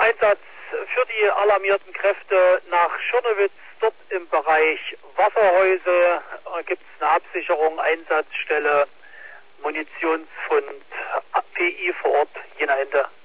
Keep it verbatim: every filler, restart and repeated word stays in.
Einsatz für die alarmierten Kräfte nach Schirnewitz. Dort im Bereich Wasserhäuser gibt es eine Absicherung, Einsatzstelle, Munitionsfund, P I vor Ort, Jena Ende.